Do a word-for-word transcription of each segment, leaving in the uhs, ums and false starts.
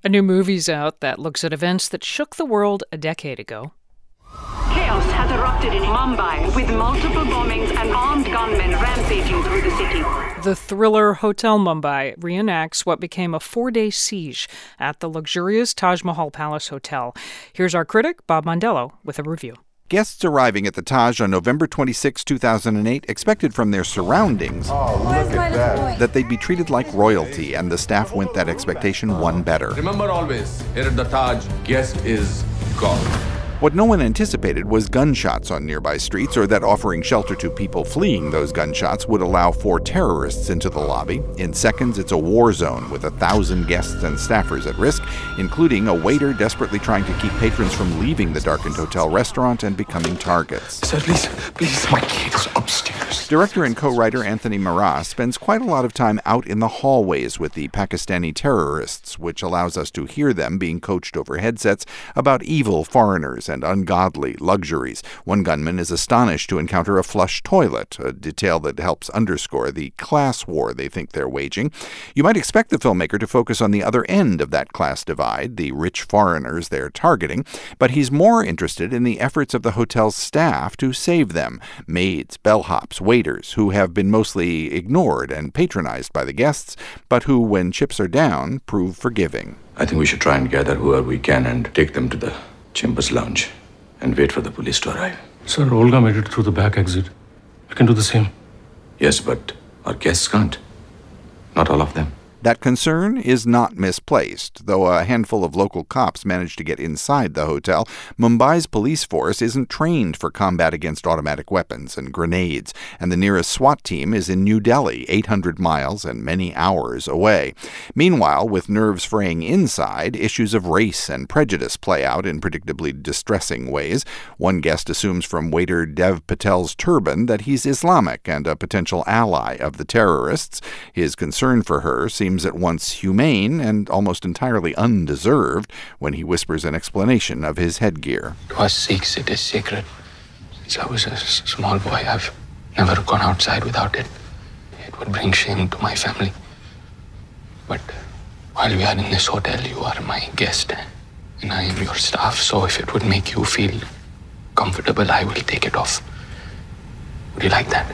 A new movie's out that looks at events that shook the world a decade ago. Chaos has erupted in Mumbai with multiple bombings and armed gunmen rampaging through the city. The thriller Hotel Mumbai reenacts what became a four-day siege at the luxurious Taj Mahal Palace Hotel. Here's our critic, Bob Mondello, with a review. Guests arriving at the Taj on November twenty-sixth, two thousand eight expected from their surroundings oh, look at that. that they'd be treated like royalty, and the staff went that expectation one better. Remember always, here at the Taj, guest is God. What no one anticipated was gunshots on nearby streets, or that offering shelter to people fleeing those gunshots would allow four terrorists into the lobby. In seconds, it's a war zone with a thousand guests and staffers at risk, including a waiter desperately trying to keep patrons from leaving the darkened hotel restaurant and becoming targets. Sir, please, please, my kid's upstairs. Director and co-writer Anthony Maras spends quite a lot of time out in the hallways with the Pakistani terrorists, which allows us to hear them being coached over headsets about evil foreigners and ungodly luxuries. One gunman is astonished to encounter a flush toilet, a detail that helps underscore the class war they think they're waging. You might expect the filmmaker to focus on the other end of that class divide, the rich foreigners they're targeting, but he's more interested in the efforts of the hotel's staff to save them, maids, bellhops, waiters, who have been mostly ignored and patronized by the guests, but who, when chips are down, prove forgiving. I think we should try and gather whoever we can and take them to the Chambers Lounge and wait for the police to arrive. Sir, Olga made it through the back exit. We can do the same. Yes, but our guests can't. Not all of them. That concern is not misplaced. Though a handful of local cops managed to get inside the hotel, Mumbai's police force isn't trained for combat against automatic weapons and grenades, and the nearest SWAT team is in New Delhi, eight hundred miles and many hours away. Meanwhile, with nerves fraying inside, issues of race and prejudice play out in predictably distressing ways. One guest assumes from waiter Dev Patel's turban that he's Islamic and a potential ally of the terrorists. His concern for her seems at once humane and almost entirely undeserved when he whispers an explanation of his headgear. To us Sikhs, it is sacred. Since I was a s- small boy, I've never gone outside without it. It would bring shame to my family. But while we are in this hotel, you are my guest, and I am your staff, so if it would make you feel comfortable, I will take it off. Would you like that?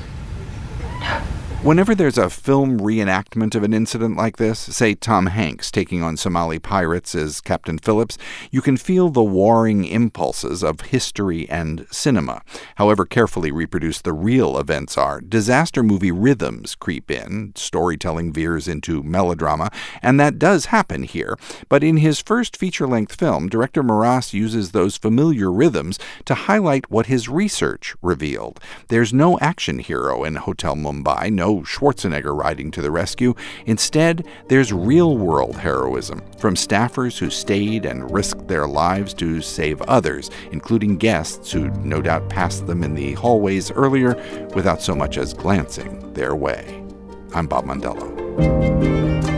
Whenever there's a film reenactment of an incident like this, say Tom Hanks taking on Somali pirates as Captain Phillips, you can feel the warring impulses of history and cinema. However carefully reproduced the real events are, disaster movie rhythms creep in, storytelling veers into melodrama, and that does happen here. But in his first feature-length film, director Maras uses those familiar rhythms to highlight what his research revealed. There's no action hero in Hotel Mumbai, no Schwarzenegger riding to the rescue. Instead, there's real-world heroism from staffers who stayed and risked their lives to save others, including guests who no doubt passed them in the hallways earlier without so much as glancing their way. I'm Bob Mondello.